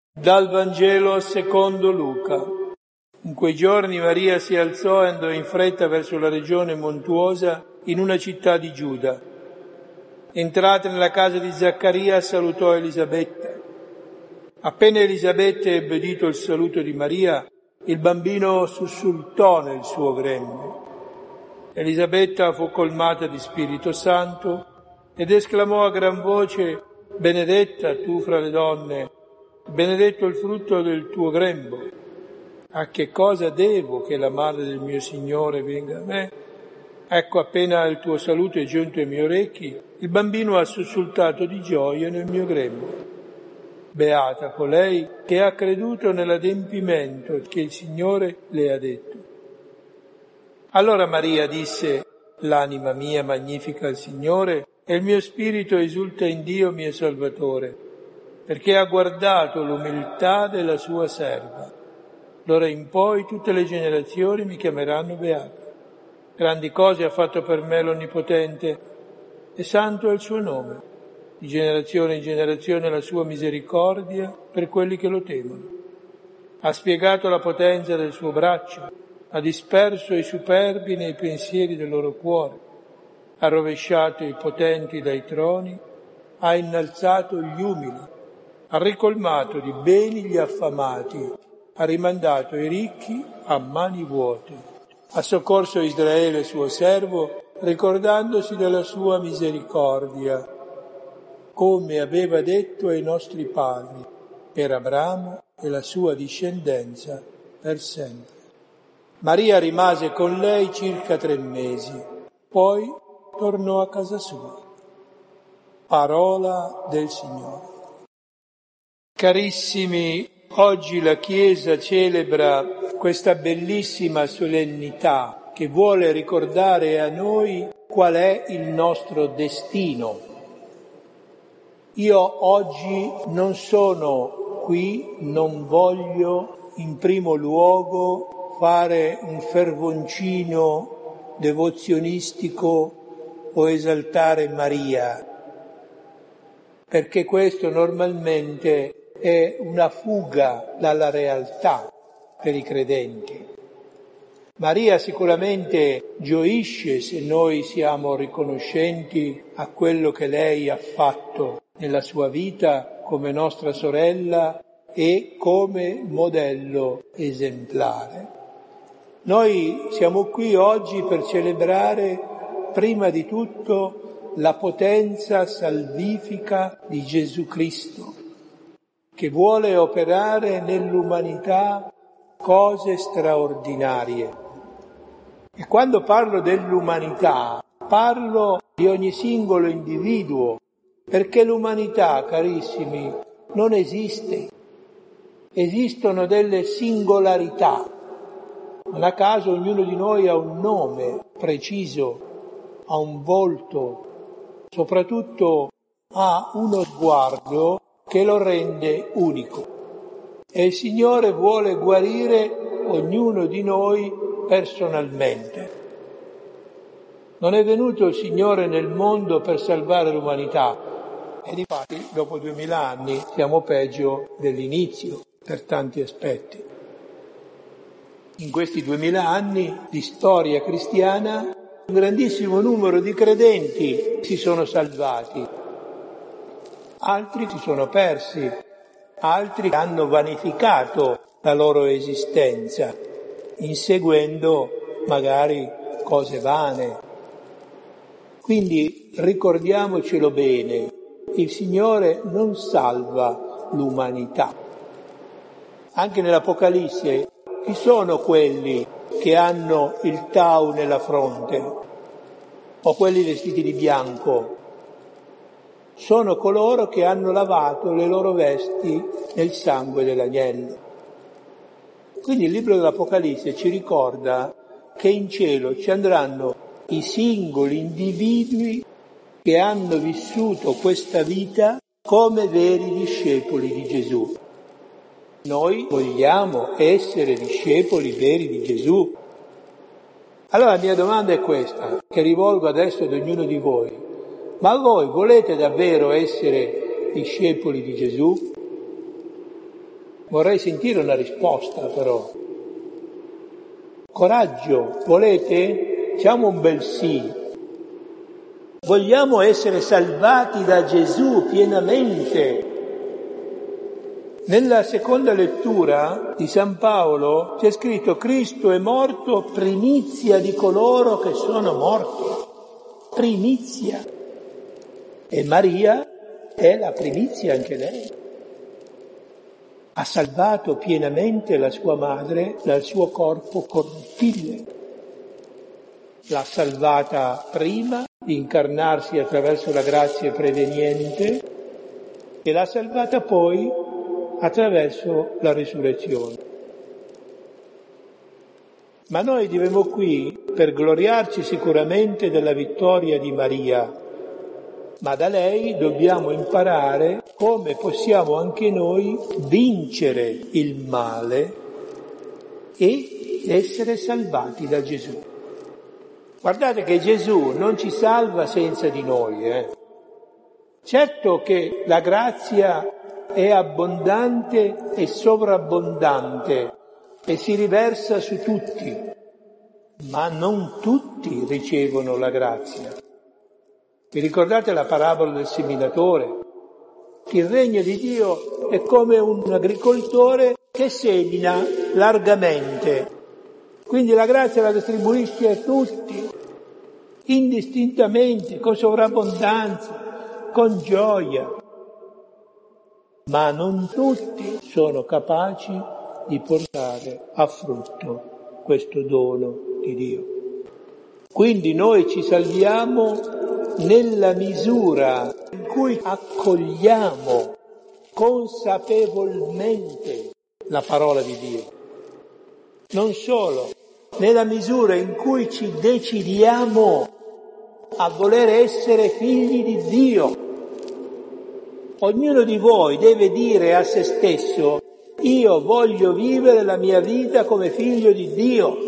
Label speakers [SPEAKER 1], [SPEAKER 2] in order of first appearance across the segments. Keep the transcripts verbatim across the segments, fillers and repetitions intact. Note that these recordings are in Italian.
[SPEAKER 1] Dal Vangelo secondo Luca. In quei giorni Maria si alzò e andò in fretta verso la regione montuosa in una città di Giuda. Entrata nella casa di Zaccaria salutò Elisabetta. Appena Elisabetta ebbe udito il saluto di Maria, il bambino sussultò nel suo grembo. Elisabetta fu colmata di Spirito Santo ed esclamò a gran voce: «Benedetta tu fra le donne, benedetto il frutto del tuo grembo. A che cosa devo che la madre del mio Signore venga a me? Ecco, appena il tuo saluto è giunto ai miei orecchi, il bambino ha sussultato di gioia nel mio grembo. Beata colei che ha creduto nell'adempimento che il Signore le ha detto». Allora Maria disse: «L'anima mia magnifica il Signore e il mio spirito esulta in Dio mio Salvatore, perché ha guardato l'umiltà della sua serva. D'ora in poi tutte le generazioni mi chiameranno beata. Grandi cose ha fatto per me l'Onnipotente e santo è il suo nome. Di generazione in generazione la sua misericordia per quelli che lo temono. Ha spiegato la potenza del suo braccio, ha disperso i superbi nei pensieri del loro cuore, ha rovesciato i potenti dai troni, ha innalzato gli umili, ha ricolmato di beni gli affamati, ha rimandato i ricchi a mani vuote, ha soccorso Israele suo servo, ricordandosi della sua misericordia, come aveva detto ai nostri padri, per Abramo e la sua discendenza per sempre». Maria rimase con lei circa tre mesi, poi tornò a casa sua. Parola del Signore. Carissimi, oggi la Chiesa celebra questa bellissima solennità che vuole ricordare a noi qual è il nostro destino. Io oggi non sono qui, non voglio in primo luogo fare un fervoncino devozionistico o esaltare Maria, perché questo normalmente è una fuga dalla realtà per i credenti. Maria sicuramente gioisce se noi siamo riconoscenti a quello che lei ha fatto nella sua vita come nostra sorella e come modello esemplare. Noi siamo qui oggi per celebrare prima di tutto la potenza salvifica di Gesù Cristo, che vuole operare nell'umanità cose straordinarie. E quando parlo dell'umanità, parlo di ogni singolo individuo, perché l'umanità, carissimi, non esiste. Esistono delle singolarità. Non a caso ognuno di noi ha un nome preciso, ha un volto, soprattutto ha uno sguardo che lo rende unico. E il Signore vuole guarire ognuno di noi personalmente. Non è venuto il Signore nel mondo per salvare l'umanità, e difatti dopo duemila anni siamo peggio dell'inizio per tanti aspetti. In questi duemila anni di storia cristiana un grandissimo numero di credenti si sono salvati, altri si sono persi, altri hanno vanificato la loro esistenza, inseguendo magari cose vane. Quindi ricordiamocelo bene, il Signore non salva l'umanità. Anche nell'Apocalisse chi sono quelli che hanno il tau nella fronte o quelli vestiti di bianco? Sono coloro che hanno lavato le loro vesti nel sangue dell'agnello. Quindi il libro dell'Apocalisse ci ricorda che in cielo ci andranno i singoli individui che hanno vissuto questa vita come veri discepoli di Gesù. Noi vogliamo essere discepoli veri di Gesù. Allora la mia domanda è questa, che rivolgo adesso ad ognuno di voi. Ma voi volete davvero essere discepoli di Gesù? Vorrei sentire una risposta però. Coraggio, volete? Diciamo un bel sì. Vogliamo essere salvati da Gesù pienamente. Nella seconda lettura di San Paolo c'è scritto: Cristo è morto, primizia di coloro che sono morti. Primizia. E Maria è la primizia anche lei. Ha salvato pienamente la sua madre dal suo corpo corruttibile. L'ha salvata prima di incarnarsi attraverso la grazia preveniente e l'ha salvata poi attraverso la risurrezione. Ma noi viviamo qui per gloriarci sicuramente della vittoria di Maria, ma da lei dobbiamo imparare come possiamo anche noi vincere il male e essere salvati da Gesù. Guardate che Gesù non ci salva senza di noi, eh. Certo che la grazia è abbondante e sovrabbondante e si riversa su tutti, ma non tutti ricevono la grazia. Vi ricordate la parabola del seminatore? Il regno di Dio è come un agricoltore che semina largamente. Quindi la grazia la distribuisce a tutti, indistintamente, con sovrabbondanza, con gioia. Ma non tutti sono capaci di portare a frutto questo dono di Dio. Quindi noi ci salviamo nella misura in cui accogliamo consapevolmente la parola di Dio. Non solo, nella misura in cui ci decidiamo a voler essere figli di Dio. Ognuno di voi deve dire a se stesso: io voglio vivere la mia vita come figlio di Dio.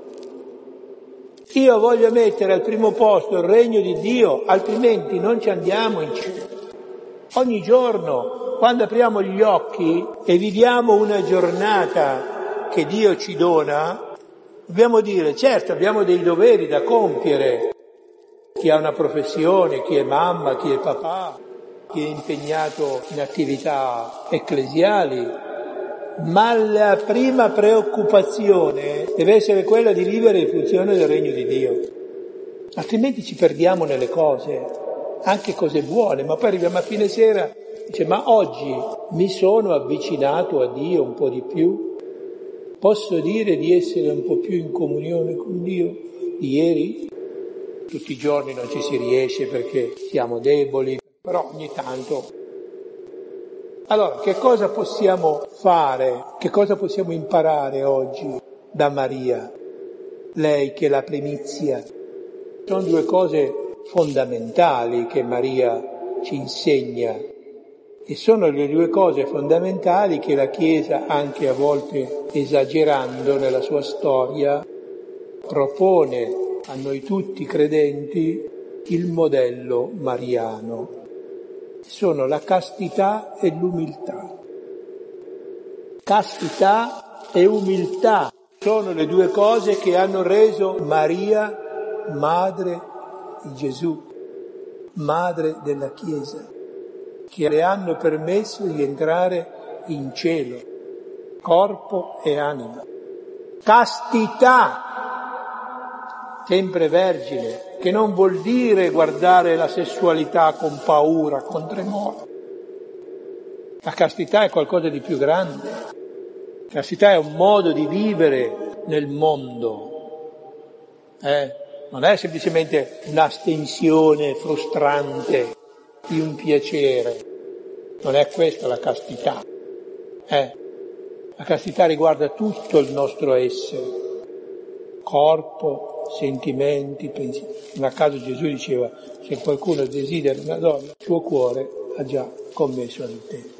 [SPEAKER 1] Io voglio mettere al primo posto il regno di Dio, altrimenti non ci andiamo in cielo. Ogni giorno, quando apriamo gli occhi e viviamo una giornata che Dio ci dona, dobbiamo dire: certo, abbiamo dei doveri da compiere. Chi ha una professione, chi è mamma, chi è papà, chi è impegnato in attività ecclesiali, ma la prima preoccupazione deve essere quella di vivere in funzione del regno di Dio. Altrimenti ci perdiamo nelle cose, anche cose buone, ma poi arriviamo a fine sera e dice: ma oggi mi sono avvicinato a Dio un po' di più? Posso dire di essere un po' più in comunione con Dio di ieri? Tutti i giorni non ci si riesce perché siamo deboli, però ogni tanto. Allora, che cosa possiamo fare? Che cosa possiamo imparare oggi da Maria? Lei che è la primizia. Sono due cose fondamentali che Maria ci insegna e sono le due cose fondamentali che la Chiesa, anche a volte esagerando nella sua storia, propone a noi tutti credenti il modello mariano. Sono la castità e l'umiltà. Castità e umiltà sono le due cose che hanno reso Maria madre di Gesù, madre della Chiesa, che le hanno permesso di entrare in cielo, corpo e anima. Castità, sempre vergine, che non vuol dire guardare la sessualità con paura, con tremore. La castità è qualcosa di più grande. La castità è un modo di vivere nel mondo. Eh? Non è semplicemente un'astensione frustrante di un piacere. Non è questa la castità. Eh? La castità riguarda tutto il nostro essere. Corpo, sentimenti, pensieri. Non a caso Gesù diceva: se qualcuno desidera una donna, il suo cuore ha già commesso adulterio.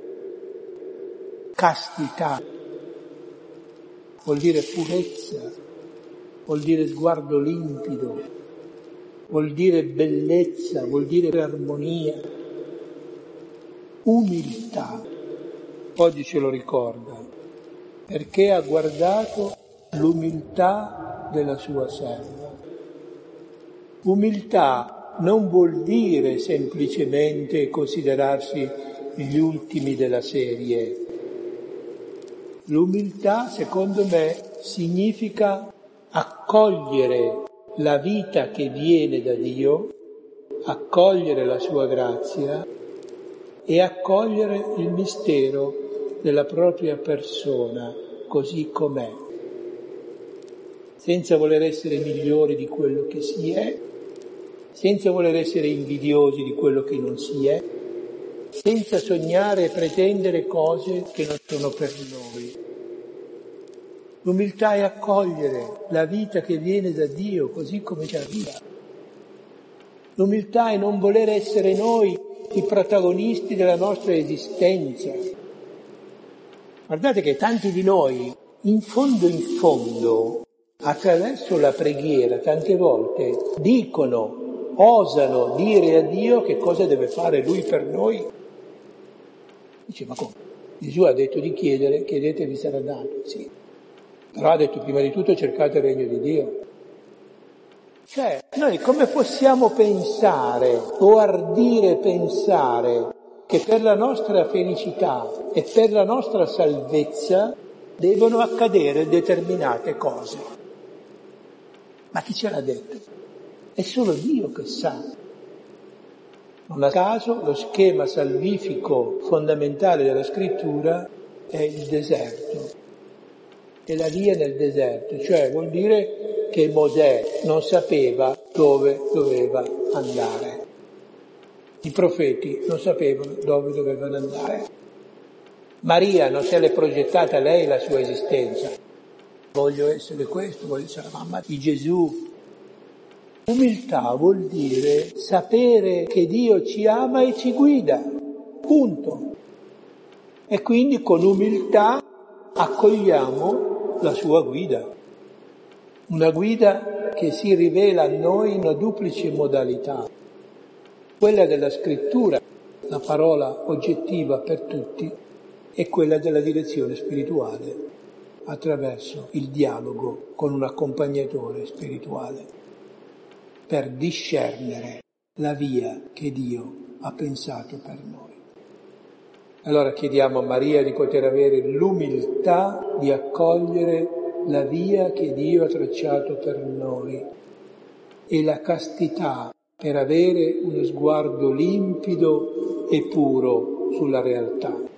[SPEAKER 1] Castità vuol dire purezza, vuol dire sguardo limpido, vuol dire bellezza, vuol dire armonia, umiltà. oggi ce lo ricorda, perché ha guardato l'umiltà della sua serva. Umiltà non vuol dire semplicemente considerarsi gli ultimi della serie. L'umiltà, secondo me, significa accogliere la vita che viene da Dio, accogliere la sua grazia e accogliere il mistero della propria persona così com'è, senza voler essere migliori di quello che si è, senza voler essere invidiosi di quello che non si è, senza sognare e pretendere cose che non sono per noi. L'umiltà è accogliere la vita che viene da Dio così come ci arriva. L'umiltà è non voler essere noi i protagonisti della nostra esistenza. Guardate che tanti di noi, in fondo in fondo, attraverso la preghiera, tante volte dicono, osano dire a Dio che cosa deve fare Lui per noi. Dice, ma come? Gesù ha detto di chiedere, chiedete e vi sarà dato, sì. Però ha detto prima di tutto cercate il regno di Dio. Cioè, noi come possiamo pensare o ardire pensare che per la nostra felicità e per la nostra salvezza devono accadere determinate cose? Ma chi ce l'ha detto? È solo Dio che sa. Non a caso lo schema salvifico fondamentale della Scrittura è il deserto. È la via nel deserto, cioè vuol dire che Mosè non sapeva dove doveva andare. I profeti non sapevano dove dovevano andare. Maria non se l'è progettata lei la sua esistenza. Voglio essere questo, voglio essere la mamma di Gesù. Umiltà vuol dire sapere che Dio ci ama e ci guida, punto. E quindi con umiltà accogliamo la sua guida. Una guida che si rivela a noi in una duplice modalità. Quella della scrittura, la parola oggettiva per tutti, e quella della direzione spirituale, attraverso il dialogo con un accompagnatore spirituale, per discernere la via che Dio ha pensato per noi. Allora chiediamo a Maria di poter avere l'umiltà di accogliere la via che Dio ha tracciato per noi e la castità per avere uno sguardo limpido e puro sulla realtà.